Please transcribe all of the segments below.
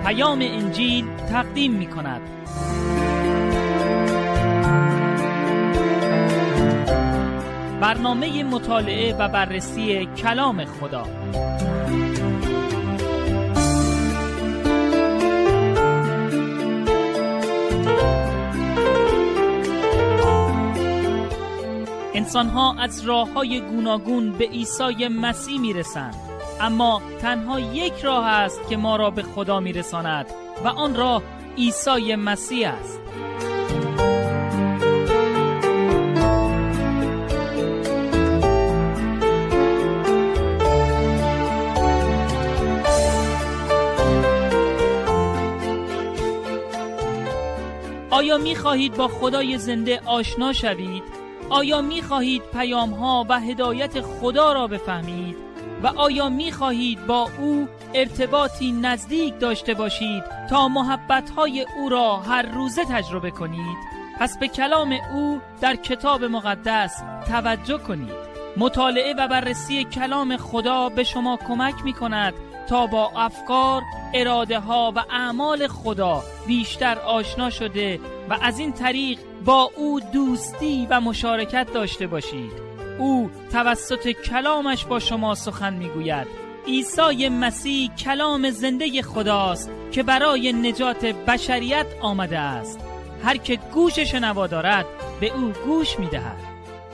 پیام انجیل تقدیم می کند. برنامه مطالعه و بررسی کلام خدا. انسان‌ها از راه‌های گوناگون به عیسی مسیح می‌رسند، اما تنها یک راه است که ما را به خدا می‌رساند و آن راه عیسی مسیح است. آیا می‌خواهید با خدای زنده آشنا شوید؟ آیا می‌خواهید پیام‌ها و هدایت خدا را بفهمید؟ و آیا می‌خواهید با او ارتباطی نزدیک داشته باشید تا محبت‌های او را هر روزه تجربه کنید؟ پس به کلام او در کتاب مقدس توجه کنید. مطالعه و بررسی کلام خدا به شما کمک می‌کند تا با افکار، اراده‌ها و اعمال خدا بیشتر آشنا شده و از این طریق با او دوستی و مشارکت داشته باشید. او توسط کلامش با شما سخن میگوید. عیسی مسیح کلام زنده خداست که برای نجات بشریت آمده است. هر که گوش شنوا دارد به او گوش میدهد.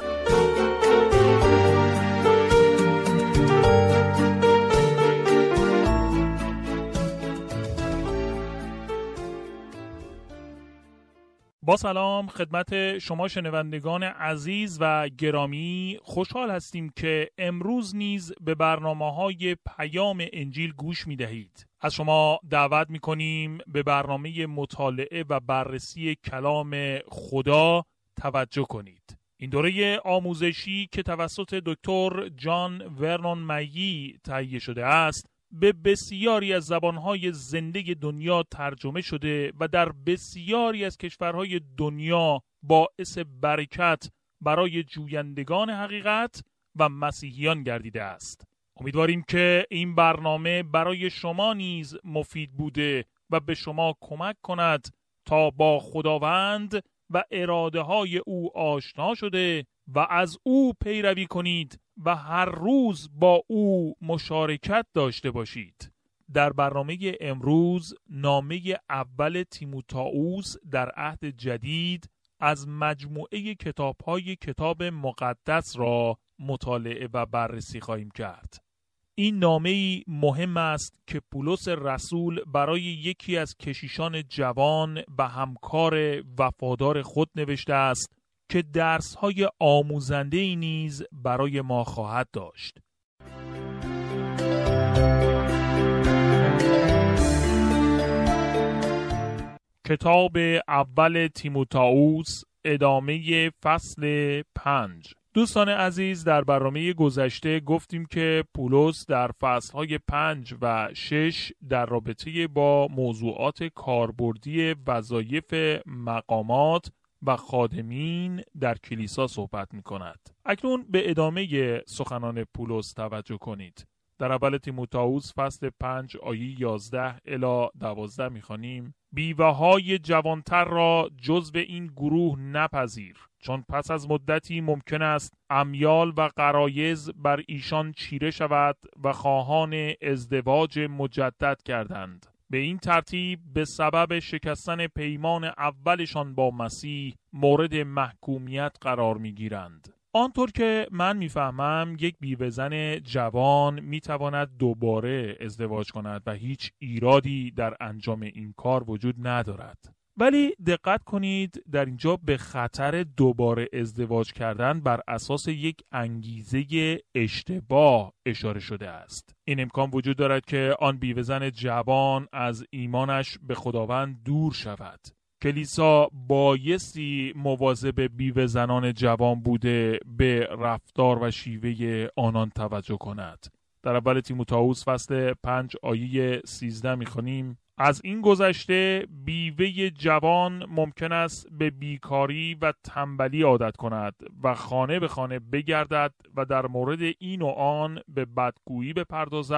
با سلام خدمت شما شنوندگان عزیز و گرامی، خوشحال هستیم که امروز نیز به برنامه‌های پیام انجیل گوش می‌دهید. از شما دعوت می‌کنیم به برنامه مطالعه و بررسی کلام خدا توجه کنید. این دوره آموزشی که توسط دکتر جان ورنون مگی تهیه شده است، به بسیاری از زبانهای زنده دنیا ترجمه شده و در بسیاری از کشورهای دنیا باعث برکت برای جویندگان حقیقت و مسیحیان گردیده است. امیدواریم که این برنامه برای شما نیز مفید بوده و به شما کمک کند تا با خداوند و اراده های او آشنا شده و از او پیروی کنید و هر روز با او مشارکت داشته باشید. در برنامه امروز نامه اول تیموتائوس در عهد جدید از مجموعه کتاب‌های کتاب مقدس را مطالعه و بررسی خواهیم کرد. این نامه‌ای مهم است که پولس رسول برای یکی از کشیشان جوان و همکار وفادار خود نوشته است که درس‌های آموزنده‌ای نیز برای ما خواهد داشت. کتاب اول تیموتائوس، ادامه فصل 5. دوستان عزیز، در برنامه گذشته گفتیم که پولس در فصل‌های 5 و 6 در رابطه با موضوعات کاربردی وظایف مقامات و خادمین در کلیسا صحبت می‌کند. اکنون به ادامه سخنان پولس توجه کنید. در اول تیموتائوس فصل 5 آیه 11 الی 12 می‌خوانیم: بیوه‌های جوانتر را جزو این گروه نپذیر، چون پس از مدتی ممکن است امیال و غرایز بر ایشان چیره شود و خواهان ازدواج مجدد کردند. به این ترتیب به سبب شکستن پیمان اولشان با مسیح مورد محکومیت قرار می‌گیرند. آنطور که من میفهمم یک بیوه‌زن جوان میتواند دوباره ازدواج کند و هیچ ایرادی در انجام این کار وجود ندارد. ولی دقت کنید، در اینجا به خطر دوباره ازدواج کردن بر اساس یک انگیزه اشتباه اشاره شده است. این امکان وجود دارد که آن بیوه‌زن جوان از ایمانش به خداوند دور شود. کلیسا بایستی مواظب بیوه‌زنان جوان بوده به رفتار و شیوه آنان توجه کند. در اول تیموتائوس فصل 5 آیه 13 می‌خوانیم: از این گذشته بیوه جوان ممکن است به بیکاری و تنبلی عادت کند و خانه به خانه بگردد و در مورد این و آن به بدگویی بپردازد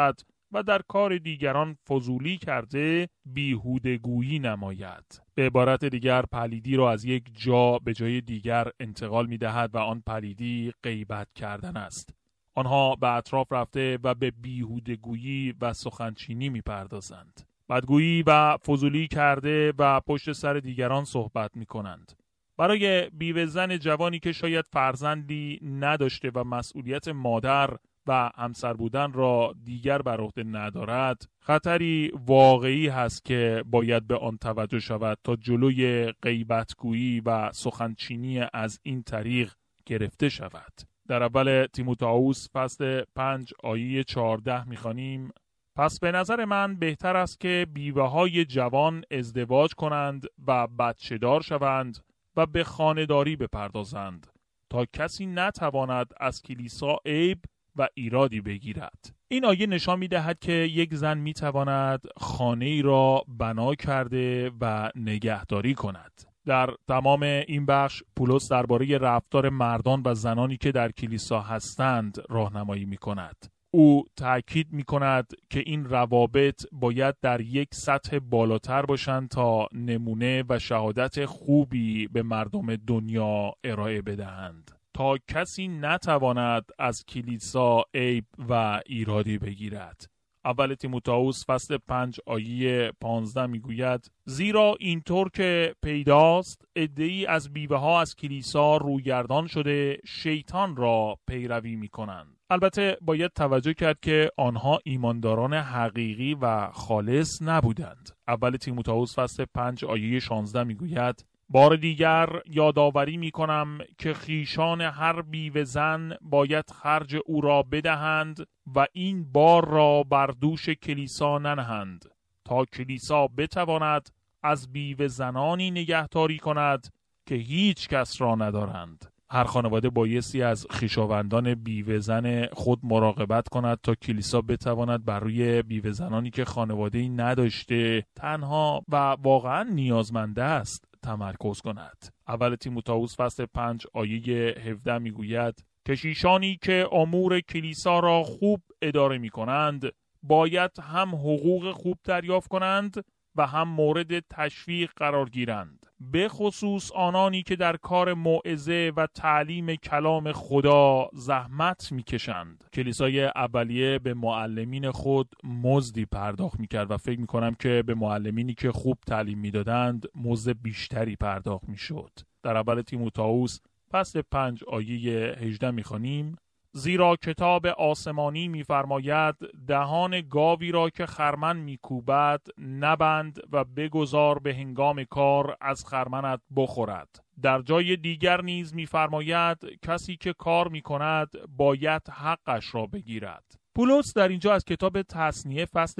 و در کار دیگران فضولی کرده بیهودگویی نماید. به عبارت دیگر پلیدی را از یک جا به جای دیگر انتقال می دهد و آن پلیدی غیبت کردن است. آنها به اطراف رفته و به بیهودگویی و سخنچینی می پردازند. بدگویی و فضولی کرده و پشت سر دیگران صحبت می کنند. برای بیوه زن جوانی که شاید فرزندی نداشته و مسئولیت مادر و همسر بودن را دیگر بر عهده ندارد، خطری واقعی هست که باید به آن توجه شود تا جلوی غیبتگویی و سخنچینی از این طریق گرفته شود. در اول تیموتائوس فصل 5 آیه 14 می‌خوانیم: پس به نظر من بهتر است که بیوه‌های جوان ازدواج کنند و بچه‌دار شوند و به خانه‌داری بپردازند تا کسی نتواند از کلیسا عیب و ایرادی بگیرد. این آیه نشان می‌دهد که یک زن می‌تواند خانه‌ای را بنا کرده و نگهداری کند. در تمام این بخش پولس درباره رفتار مردان و زنانی که در کلیسا هستند راهنمایی می‌کند. او تأکید می‌کند که این روابط باید در یک سطح بالاتر باشند تا نمونه و شهادت خوبی به مردم دنیا ارائه بدهند، تا کسی نتواند از کلیسا عیب و ایرادی بگیرد. اول تیموتائوس فصل 5 آیه 15 میگوید: زیرا اینطور که پیداست عده‌ای از بیوه ها از کلیسا رویگردان شده شیطان را پیروی میکنند. البته باید توجه کرد که آنها ایمانداران حقیقی و خالص نبودند. اول تیموتائوس فصل 5 آیه 16 میگوید: بار دیگر یادآوری میکنم که خویشان هر بیوه زن باید خرج او را بدهند و این بار را بر دوش کلیسا ننهند تا کلیسا بتواند از بیوه زنانی نگهداری کند که هیچ کس را ندارند. هر خانواده بایستی از خویشاوندان بیوه زن خود مراقبت کند تا کلیسا بتواند بر روی بیوه زنانی که خانواده‌ای نداشته، تنها و واقعا نیازمنده است تمرکز کند. اول تیموتائوس فصل 5 آیه 17 میگوید: کشیشانی که امور کلیسا را خوب اداره می کنند باید هم حقوق خوب دریافت کنند و هم مورد تشویق قرار گیرند، به خصوص آنانی که در کار موعظه و تعلیم کلام خدا زحمت میکشند. کلیسای اولیه به معلمین خود مزدی پرداخت میکرد و فکر میکنم که به معلمینی که خوب تعلیم میدادند مزد بیشتری پرداخت میشد. در اول تیموتائوس فصل 5 آیه 18 میخوانیم: زیرا کتاب آسمانی می‌فرماید دهان گاوی را که خرمن می‌کوبد نبند و بگذار به هنگام کار از خرمنت بخورد. در جای دیگر نیز می‌فرماید کسی که کار می‌کند باید حقش را بگیرد. پولس در اینجا از کتاب تثنیه فصل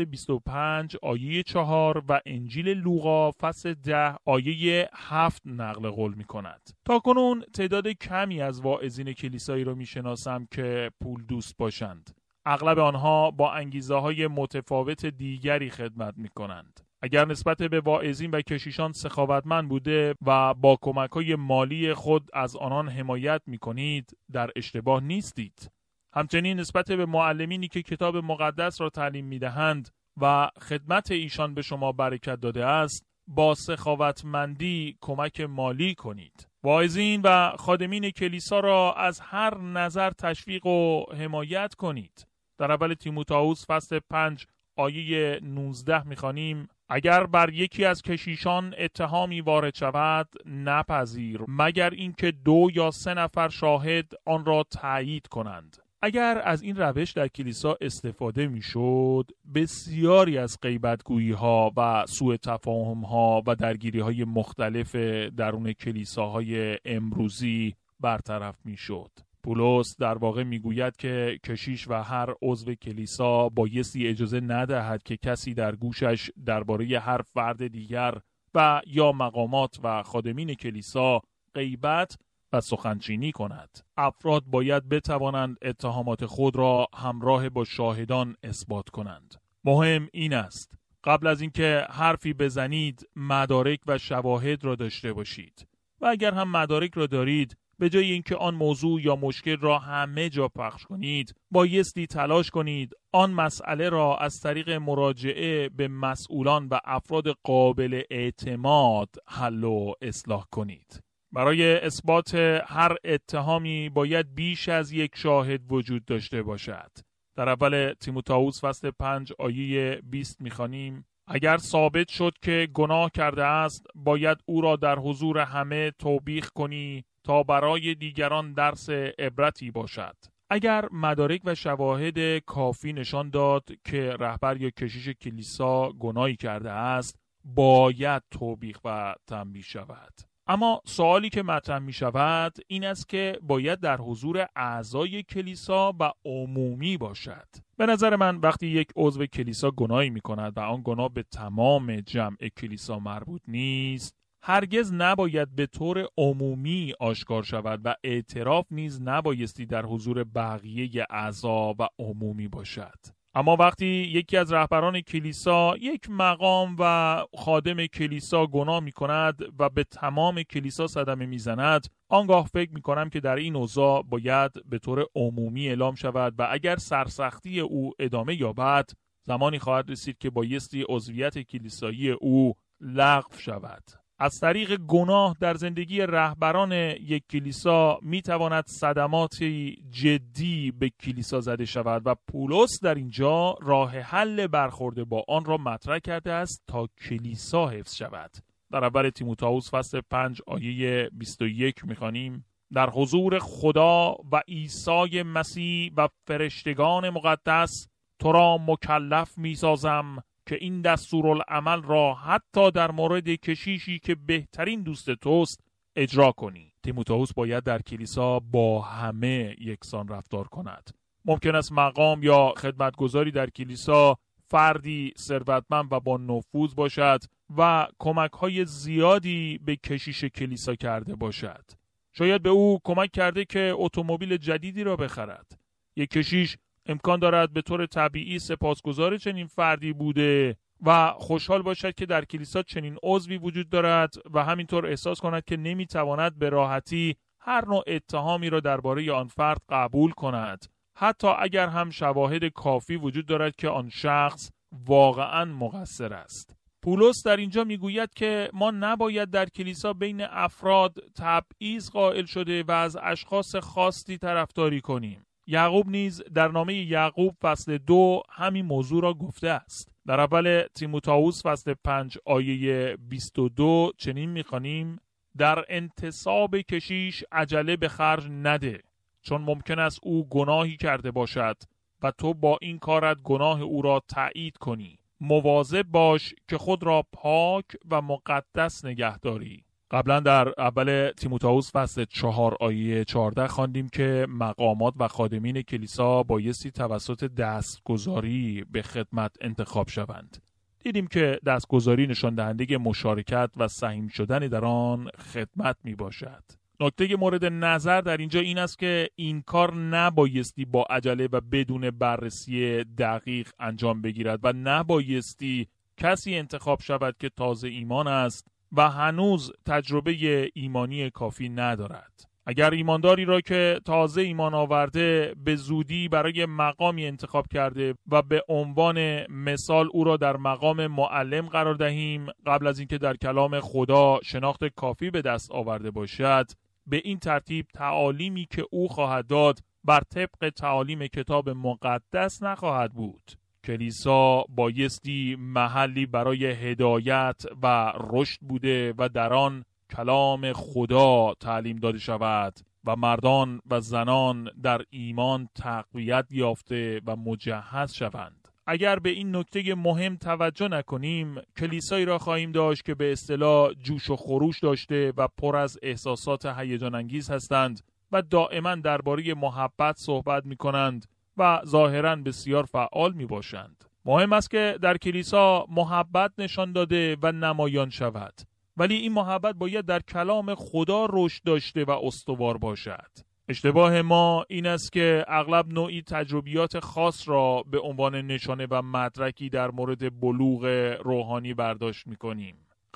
25 آیه 4 و انجیل لوقا فصل 10 آیه 7 نقل قول می کند. تاکنون تعداد کمی از واعظین کلیسایی را می شناسم که پول دوست باشند. اغلب آنها با انگیزه های متفاوت دیگری خدمت می کنند. اگر نسبت به واعظین و کشیشان سخاوتمند بوده و با کمک‌های مالی خود از آنان حمایت می کنید، در اشتباه نیستید. همچنین نسبت به معلمینی که کتاب مقدس را تعلیم می‌دهند و خدمت ایشان به شما برکت داده است، با سخاوتمندی کمک مالی کنید. واعظین و خادمین کلیسا را از هر نظر تشویق و حمایت کنید. در اول تیموتائوس فصل 5 آیه 19 می‌خوانیم: اگر بر یکی از کشیشان اتهامی وارد شود نپذیر، مگر اینکه 2 یا 3 نفر شاهد آن را تایید کنند. اگر از این روش در کلیسا استفاده میشد، بسیاری از غیبتگویی‌ها و سوء تفاهم‌ها و درگیری‌های مختلف درون کلیساهای امروزی برطرف میشد. پولس در واقع میگوید که کشیش و هر عضو کلیسا بایستی اجازه ندهد که کسی در گوشش درباره هر فرد دیگر و یا مقامات و خادمین کلیسا غیبت و سخنچینی کند. افراد باید بتوانند اتهامات خود را همراه با شاهدان اثبات کنند. مهم این است قبل از اینکه حرفی بزنید مدارک و شواهد را داشته باشید و اگر هم مدارک را دارید به جای اینکه آن موضوع یا مشکل را همه جا پخش کنید، بایستی تلاش کنید آن مسئله را از طریق مراجعه به مسئولان و افراد قابل اعتماد حل و اصلاح کنید. برای اثبات هر اتهامی باید بیش از یک شاهد وجود داشته باشد. در اول تیموتائوس فصل 5 آیه 20 می‌خوانیم: اگر ثابت شد که گناه کرده است، باید او را در حضور همه توبیخ کنی تا برای دیگران درس عبرتی باشد. اگر مدارک و شواهد کافی نشان داد که رهبر یا کشیش کلیسا گناهی کرده است، باید توبیخ و تنبیه شود. اما سوالی که مطرح می شود این است که باید در حضور اعضای کلیسا و عمومی باشد. به نظر من وقتی یک عضو کلیسا گناهی می کند و آن گناه به تمام جمع کلیسا مربوط نیست، هرگز نباید به طور عمومی آشکار شود و اعتراف نیز نبایستی در حضور بقیه اعضا و عمومی باشد. اما وقتی یکی از رهبران کلیسا، یک مقام و خادم کلیسا گناه می کند و به تمام کلیسا صدمه می زند، آنگاه فکر می کنم که در این اوضاع باید به طور عمومی اعلام شود و اگر سرسختی او ادامه یابد، زمانی خواهد رسید که بایستی عضویت کلیسایی او لغو شود. از طریق گناه در زندگی رهبران یک کلیسا می تواند صدماتی جدی به کلیسا زده شود و پولس در اینجا راه حل برخورد با آن را مطرح کرده است تا کلیسا حفظ شود. در اول تیموتائوس فصل 5 آیه 21 می‌خوانیم: در حضور خدا و عیسی مسیح و فرشتگان مقدس تو را مکلف می‌سازم که این دستورالعمل را حتی در مورد کشیشی که بهترین دوست توست اجرا کنی. تیموتائوس باید در کلیسا با همه یکسان رفتار کند. ممکن است مقام یا خدمتگزاری در کلیسا فردی ثروتمند و با نفوذ باشد و کمک‌های زیادی به کشیش کلیسا کرده باشد. شاید به او کمک کرده که اتومبیل جدیدی را بخرد. یک کشیش امکان دارد به طور طبیعی سپاسگزار چنین فردی بوده و خوشحال باشد که در کلیسا چنین عضوی وجود دارد و همینطور احساس کند که نمیتواند به راحتی هر نوع اتهامی را درباره آن فرد قبول کند، حتی اگر هم شواهد کافی وجود دارد که آن شخص واقعاً مقصر است. پولس در اینجا میگوید که ما نباید در کلیسا بین افراد تبعیض قائل شده و از اشخاص خاصی طرفداری کنیم. یعقوب نیز در نامه یعقوب فصل 2 همین موضوع را گفته است. در اول تیموتائوس فصل 5 آیه 22 چنین می‌خوانیم: در انتصاب کشیش عجله به خرج نده، چون ممکن است او گناهی کرده باشد و تو با این کارت گناه او را تایید کنی. مواظب باش که خود را پاک و مقدس نگه داری. قبلا در اول تیموتائوس فصل 4 آیه 14 خواندیم که مقامات و خادمین کلیسا بایستی توسط دستگذاری به خدمت انتخاب شوند. دیدیم که دستگذاری نشان دهنده مشارکت و سهیم شدن در آن خدمت می باشد. نکته مورد نظر در اینجا این است که این کار نبایستی با عجله و بدون بررسی دقیق انجام بگیرد و نبایستی کسی انتخاب شود که تازه ایمان است و هنوز تجربه ایمانی کافی ندارد. اگر ایمانداری را که تازه ایمان آورده به زودی برای مقامی انتخاب کرده و به عنوان مثال او را در مقام معلم قرار دهیم قبل از اینکه در کلام خدا شناخت کافی به دست آورده باشد، به این ترتیب تعالیمی که او خواهد داد بر طبق تعالیم کتاب مقدس نخواهد بود. کلیسا بایستی محلی برای هدایت و رشد بوده و در آن کلام خدا تعلیم داده شود و مردان و زنان در ایمان تقویت یافته و مجهز شوند. اگر به این نکته مهم توجه نکنیم، کلیسایی را خواهیم داشت که به اصطلاح جوش و خروش داشته و پر از احساسات هیجان انگیز هستند و دائما درباره محبت صحبت می کنند و ظاهراً بسیار فعال می باشند. مهم است که در کلیسا محبت نشان داده و نمایان شود، ولی این محبت باید در کلام خدا رشد داشته و استوار باشد. اشتباه ما این است که اغلب نوعی تجربیات خاص را به عنوان نشانه و مدرکی در مورد بلوغ روحانی برداشت می کنیم.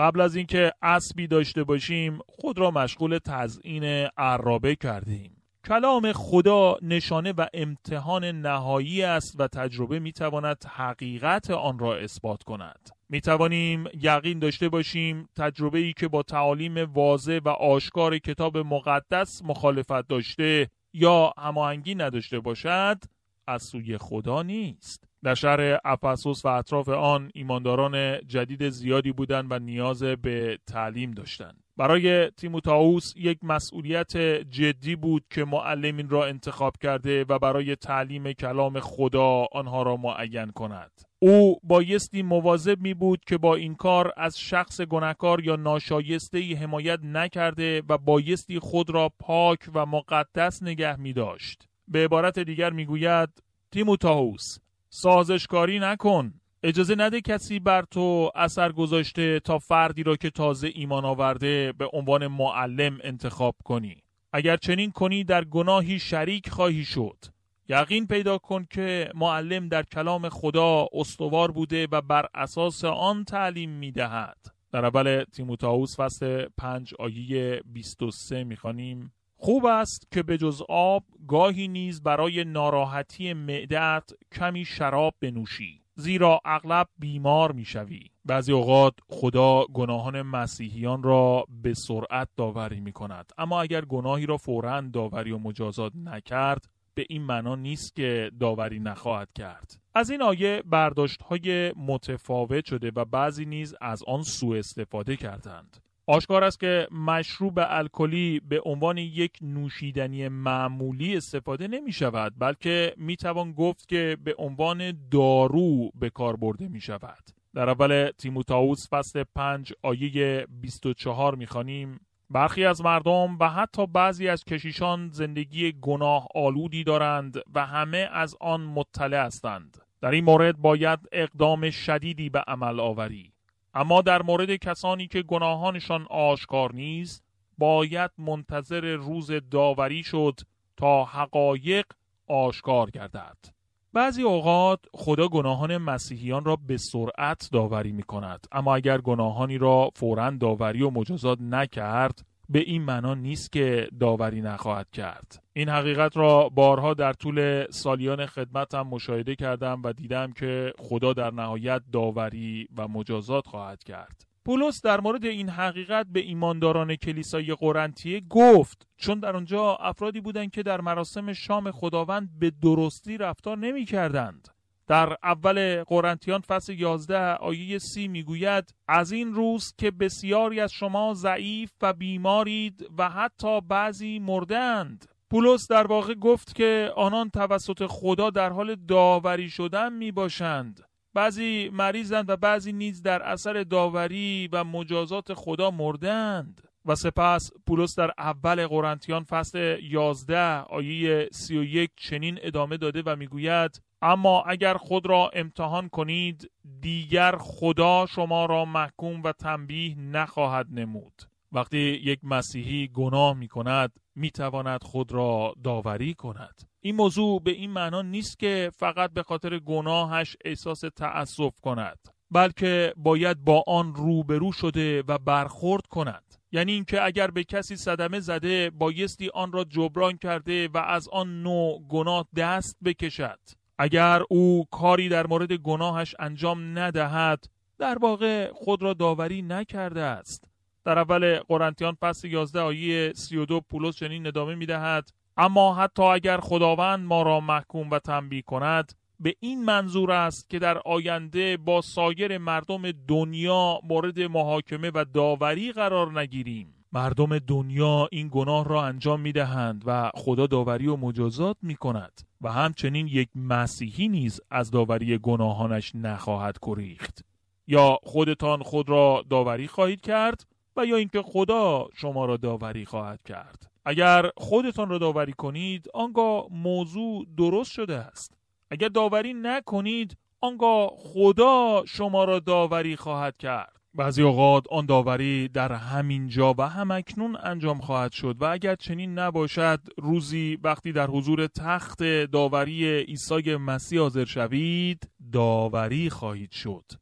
قبل از اینکه اسبی داشته باشیم خود را مشغول تزیین عرابه کردیم. کلام خدا نشانه و امتحان نهایی است و تجربه میتواند حقیقت آن را اثبات کند. میتوانیم یقین داشته باشیم تجربه‌ای که با تعالیم واضح و آشکار کتاب مقدس مخالفت داشته یا هماهنگی نداشته باشد از سوی خدا نیست. در شهر افسوس و اطراف آن ایمانداران جدید زیادی بودند و نیاز به تعلیم داشتند. برای تیموتائوس یک مسئولیت جدی بود که معلمین را انتخاب کرده و برای تعلیم کلام خدا آنها را معین کند. او بایستی مواظب می بود که با این کار از شخص گناهکار یا ناشایسته‌ای حمایت نکرده و بایستی خود را پاک و مقدس نگه می داشت. به عبارت دیگر می گوید تیموتائوس سازشکاری نکن. اجازه نده کسی بر تو اثر گذاشته تا فردی را که تازه ایمان آورده به عنوان معلم انتخاب کنی. اگر چنین کنی در گناهی شریک خواهی شد. یقین پیدا کن که معلم در کلام خدا استوار بوده و بر اساس آن تعلیم می‌دهد. در اول تیموتائوس فصل 5 آیه 23 می‌خوانیم: خوب است که به جز آب گاهی نیز برای ناراحتی معده‌ات کمی شراب بنوشی، زیرا اغلب بیمار میشوی. بعضی اوقات خدا گناهان مسیحیان را به سرعت داوری میکند، اما اگر گناهی را فوراً داوری و مجازات نکرد به این معنا نیست که داوری نخواهد کرد. از این آیه برداشت‌های متفاوت شده و بعضی نیز از آن سوء استفاده کردند. آشکار است که مشروب الکلی به عنوان یک نوشیدنی معمولی استفاده نمی شود، بلکه می توان گفت که به عنوان دارو به کار برده می شود. در اول تیموتائوس فصل 5 آیه 24 می خوانیم: برخی از مردم و حتی بعضی از کشیشان زندگی گناه آلودی دارند و همه از آن مطلع هستند. در این مورد باید اقدام شدیدی به عمل آوری. اما در مورد کسانی که گناهانشان آشکار نیست باید منتظر روز داوری شد تا حقایق آشکار گردد. بعضی اوقات خدا گناهان مسیحیان را به سرعت داوری می کند، اما اگر گناهانی را فوراً داوری و مجازات نکرد به این معنا نیست که داوری نخواهد کرد. این حقیقت را بارها در طول سالیان خدمتم مشاهده کردم و دیدم که خدا در نهایت داوری و مجازات خواهد کرد. پولس در مورد این حقیقت به ایمانداران کلیسای قرنطیه گفت، چون در آنجا افرادی بودند که در مراسم شام خداوند به درستی رفتار نمی کردند. در اول قرنتیان فصل 11 آیه 30 میگوید: از این روز که بسیاری از شما ضعیف و بیمارید و حتی بعضی مردند. پولس در واقع گفت که آنان توسط خدا در حال داوری شدن می باشند. بعضی مریضند و بعضی نیز در اثر داوری و مجازات خدا مردند. و سپس پولس در اول قرنتیان فصل 11 آیه 31 چنین ادامه داده و میگوید: اما اگر خود را امتحان کنید دیگر خدا شما را محکوم و تنبیه نخواهد نمود. وقتی یک مسیحی گناه می کند می تواند خود را داوری کند. این موضوع به این معنا نیست که فقط به خاطر گناهش احساس تأسف کند، بلکه باید با آن روبرو شده و برخورد کند. یعنی اینکه اگر به کسی صدمه زده بایستی آن را جبران کرده و از آن نوع گناه دست بکشد. اگر او کاری در مورد گناهش انجام ندهد در واقع خود را داوری نکرده است. در اول قرنتیان فصل 11 آیه 32 پولس چنین ادامه می‌دهد: اما حتی اگر خداوند ما را محکوم و تنبیه کند به این منظور است که در آینده با سایر مردم دنیا مورد محاکمه و داوری قرار نگیریم. مردم دنیا این گناه را انجام می‌دهند و خدا داوری و مجازات می‌کند و همچنین یک مسیحی نیز از داوری گناهانش نخواهد گریخت. یا خودتان خود را داوری خواهید کرد و یا اینکه خدا شما را داوری خواهد کرد. اگر خودتان را داوری کنید آنگاه موضوع درست شده است. اگر داوری نکنید آنگاه خدا شما را داوری خواهد کرد. بعضی اوقات آن داوری در همین جا و همکنون انجام خواهد شد و اگر چنین نباشد روزی وقتی در حضور تخت داوری عیسی مسیح حاضر شوید داوری خواهید شد.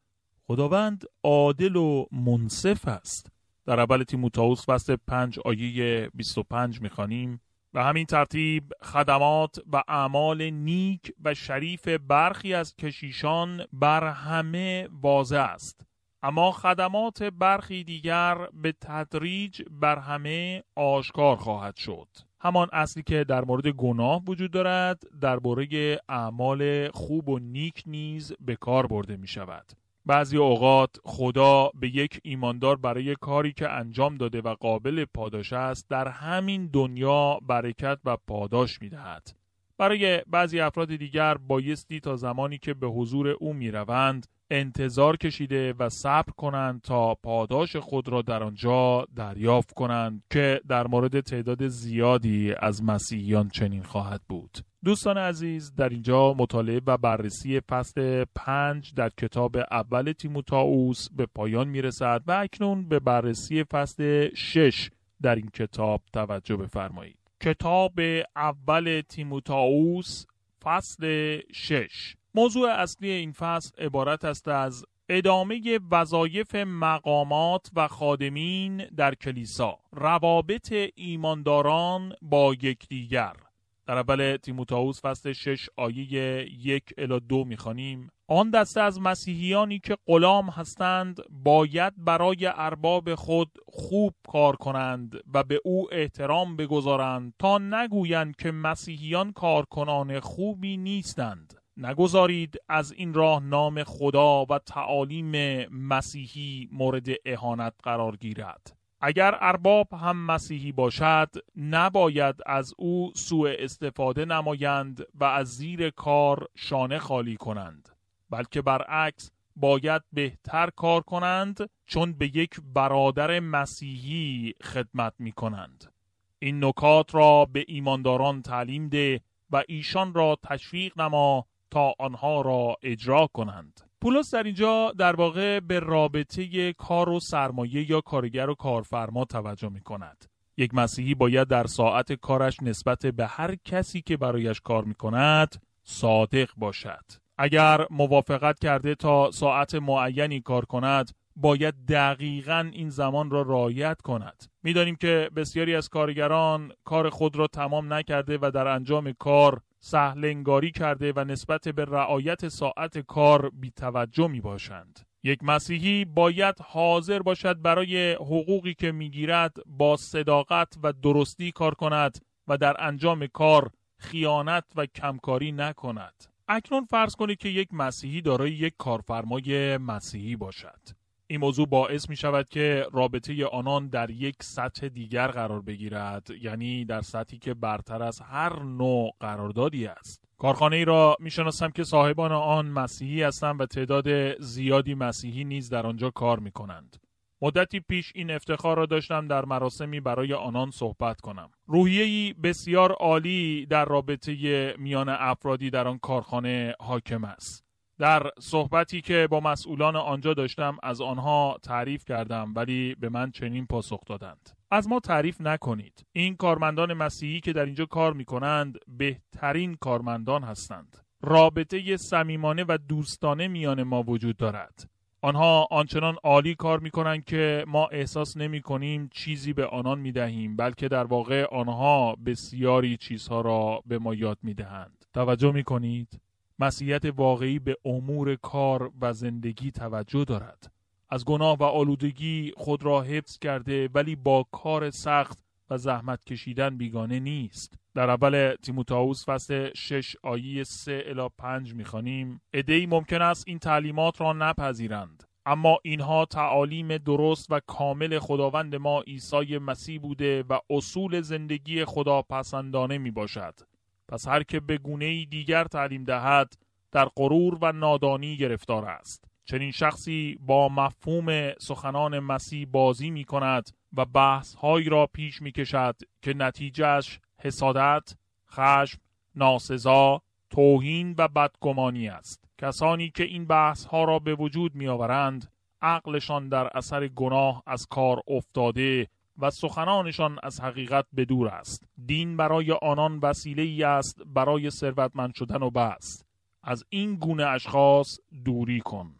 خداوند عادل و منصف است. در اول تیموتائوس فصل 5 آیه 25 می‌خوانیم: به همین ترتیب خدمات و اعمال نیک و شریف برخی از کشیشان بر همه واضح است، اما خدمات برخی دیگر به تدریج بر همه آشکار خواهد شد. همان اصلی که در مورد گناه وجود دارد درباره اعمال خوب و نیک نیز به کار برده می شود. بعضی اوقات خدا به یک ایماندار برای کاری که انجام داده و قابل پاداش است در همین دنیا برکت و پاداش می دهد. برای بعضی افراد دیگر بایستی تا زمانی که به حضور او می روند انتظار کشیده و صبر کنند تا پاداش خود را در آنجا دریافت کنند که در مورد تعداد زیادی از مسیحیان چنین خواهد بود. دوستان عزیز، در اینجا مطالعه و بررسی فصل 5 در کتاب اول تیموتائوس به پایان میرسد و اکنون به بررسی فصل 6 در این کتاب توجه بفرمایید. کتاب اول تیموتائوس فصل 6. موضوع اصلی این فصل عبارت است از ادامه وظایف مقامات و خادمین در کلیسا، روابط ایمانداران با یکدیگر. در اول تیموتائوس فصل 6 آیه 1 الی 2 می‌خوانیم: آن دسته از مسیحیانی که غلام هستند باید برای ارباب خود خوب کار کنند و به او احترام بگذارند تا نگویند که مسیحیان کارکنان خوبی نیستند. نگذارید از این راه نام خدا و تعالیم مسیحی مورد اهانت قرار گیرد. اگر ارباب هم مسیحی باشد نباید از او سوء استفاده نمایند و از زیر کار شانه خالی کنند، بلکه برعکس باید بهتر کار کنند، چون به یک برادر مسیحی خدمت می کنند. این نکات را به ایمانداران تعلیم ده و ایشان را تشویق نما تا آنها را اجرا کنند. پولس در اینجا در واقع به رابطه کار و سرمایه یا کارگر و کارفرما توجه می کند. یک مسیحی باید در ساعت کارش نسبت به هر کسی که برایش کار می کند صادق باشد. اگر موافقت کرده تا ساعت معینی کار کند باید دقیقاً این زمان را رعایت کند. می‌دانیم که بسیاری از کارگران کار خود را تمام نکرده و در انجام کار سهل‌انگاری کرده و نسبت به رعایت ساعت کار بی‌توجه می‌باشند. یک مسیحی باید حاضر باشد برای حقوقی که می‌گیرد با صداقت و درستی کار کند و در انجام کار خیانت و کمکاری نکند. اکنون فرض کنید که یک مسیحی دارای یک کارفرمای مسیحی باشد. این موضوع باعث می شود که رابطه آنان در یک سطح دیگر قرار بگیرد، یعنی در سطحی که برتر از هر نوع قراردادی است. کارخانه‌ای را می شناسم که صاحبان آن مسیحی هستند و تعداد زیادی مسیحی نیز در آنجا کار می کنند. مدتی پیش این افتخار را داشتم در مراسمی برای آنان صحبت کنم. روحیه‌ای بسیار عالی در رابطه میان افرادی در آن کارخانه حاکم است. در صحبتی که با مسئولان آنجا داشتم از آنها تعریف کردم، ولی به من چنین پاسخ دادند: از ما تعریف نکنید. این کارمندان مسیحی که در اینجا کار می‌کنند بهترین کارمندان هستند. رابطه صمیمانه و دوستانه میان ما وجود دارد. آنها آنچنان عالی کار می‌کنند که ما احساس نمی‌کنیم چیزی به آنان می‌دهیم، بلکه در واقع آنها بسیاری چیزها را به ما یاد می‌دهند. توجه می‌کنید؟ مسیحیت واقعی به امور کار و زندگی توجه دارد. از گناه و آلودگی خود را حفظ کرده ولی با کار سخت و زحمت کشیدن بیگانه نیست. در اول تیموتائوس فصل 6 آیه 3 الی 5 می‌خوانیم: عده‌ای ممکن است این تعلیمات را نپذیرند، اما اینها تعالیم درست و کامل خداوند ما عیسی مسیح بوده و اصول زندگی خداپسندانه میباشد. پس هر که به گونه‌ای دیگر تعلیم دهد در غرور و نادانی گرفتار است. چنین شخصی با مفهوم سخنان مسیح بازی می کند و بحث‌هایی را پیش می کشد که نتیجهش حسادت، خشم، ناسزا، توهین و بدگمانی است. کسانی که این بحث‌ها را به وجود می آورند عقلشان در اثر گناه از کار افتاده و سخنانشان از حقیقت بدور است. دین برای آنان وسیله‌ای است برای ثروتمند شدن و بس. از این گونه اشخاص دوری کن.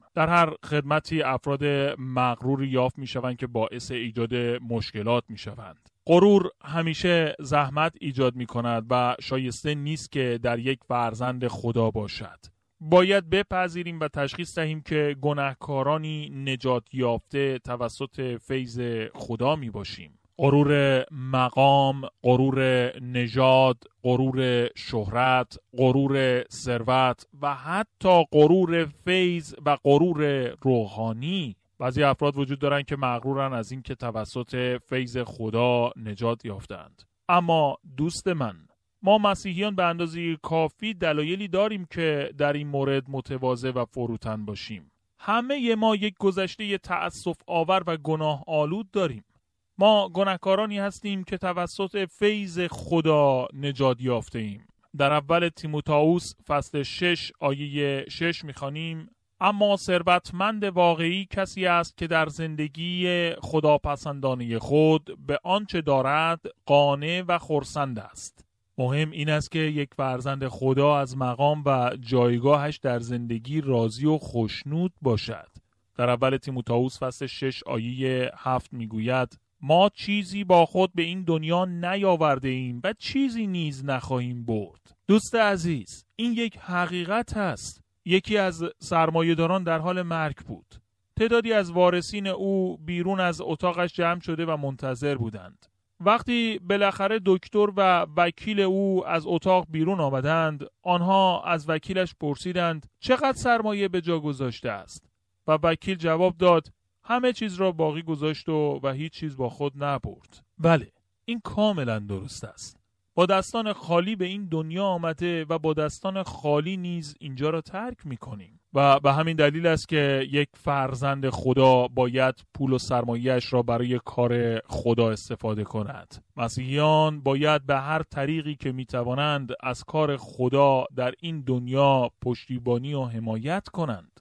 در هر خدمتی افراد مغرور یافت میشوند که باعث ایجاد مشکلات میشوند. غرور همیشه زحمت ایجاد میکند و شایسته نیست که در یک فرزند خدا باشد. باید بپذیریم و تشخیص دهیم که گناهکارانی نجات یافته توسط فیض خدا می باشیم. غرور مقام، غرور نژاد، غرور شهرت، غرور ثروت و حتی غرور فیض و غرور روحانی. بعضی افراد وجود دارند که مغرورن از این که توسط فیض خدا نجات یافتند. اما دوست من، ما مسیحیان به اندازه کافی دلایلی داریم که در این مورد متواضع و فروتن باشیم. همه ما یک گذشته تأسف آور و گناه آلود داریم. ما گناهکارانی هستیم که توسط فیض خدا نجات یافته ایم. در اول تیموتائوس فصل 6 آیه 6 می‌خوانیم: اما ثروتمند واقعی کسی است که در زندگی خداپسندانه خود به آنچه دارد قانع و خرسند است. مهم این است که یک فرزند خدا از مقام و جایگاهش در زندگی راضی و خوشنود باشد. در اول تیموتائوس فصل 6 آیه 7 میگوید: ما چیزی با خود به این دنیا نیاورده ایم و چیزی نیز نخواهیم برد. دوست عزیز، این یک حقیقت است. یکی از سرمایه‌داران در حال مرگ بود. تعدادی از وارثین او بیرون از اتاقش جمع شده و منتظر بودند. وقتی بالاخره دکتر و وکیل او از اتاق بیرون آمدند، آنها از وکیلش پرسیدند چقدر سرمایه به جا گذاشته است؟ و وکیل جواب داد: همه چیز را باقی گذاشت و هیچ چیز با خود نبرد. بله، این کاملا درست است. با دستان خالی به این دنیا آمده و با دستان خالی نیز اینجا را ترک می‌کنیم. و به همین دلیل است که یک فرزند خدا باید پول و سرمایه‌اش را برای کار خدا استفاده کند. مسیحیان باید به هر طریقی که می‌توانند از کار خدا در این دنیا پشتیبانی و حمایت کنند.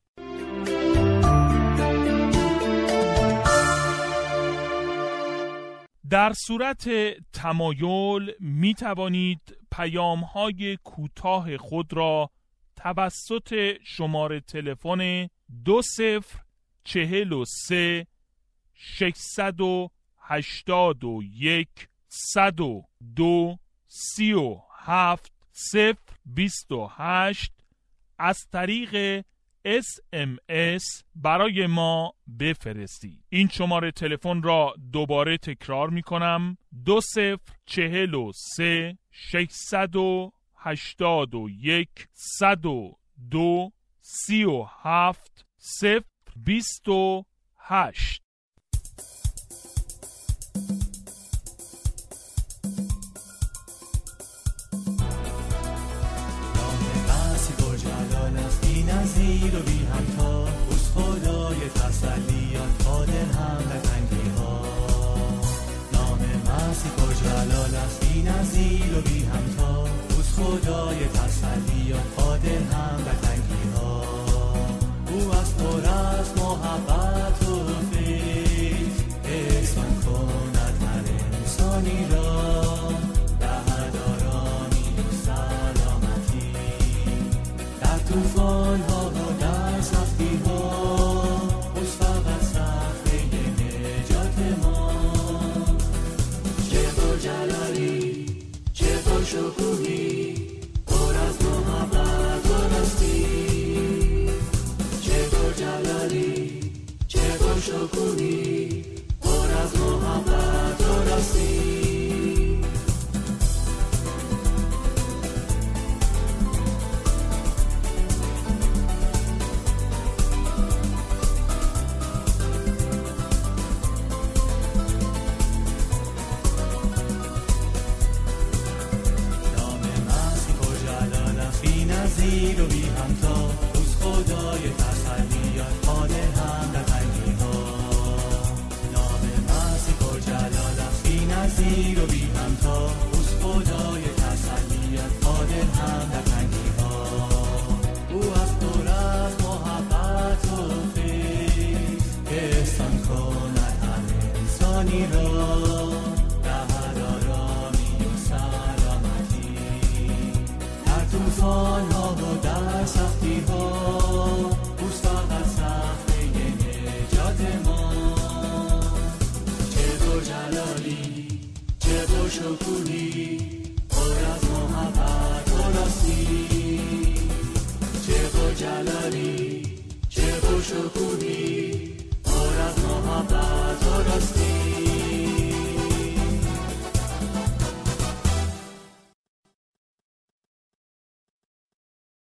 در صورت تمایل می توانید پیام‌های کوتاه خود را توسط شماره تلفن 2043 681 102 37 028 از طریق SMS برای ما بفرستید. این شماره تلفن را دوباره تکرار می کنم: 2043 681 102 37 028. نظیر و بی همتا اوست خدای تسلیت قادر هم به تنگی ها. نام مسیح و جلال است بی نظیر و بی همتا اوست خدای تسلیت قادر هم به تنگی ها. او از پر از محبت و فیض احسان کند هر انسانی را. طوفان ها و در سختی ها اوست فقط صخره نجات ما. چه پر جلالی، چه پر شکوهی، پر از محبت و راستی. چه پر جلالی، چه پر شکوهی، پر از محبت و راستی. نظیر و بی همتا اوست خدای تسلیت قادر هم در تنگی ها. نام مسیح پرجلال است بی نظیر و بی همتا اوست خدای تسلیت قادر هم در تنگی ها. او از پر از محبت و فیض احسان کند هر انسانی را.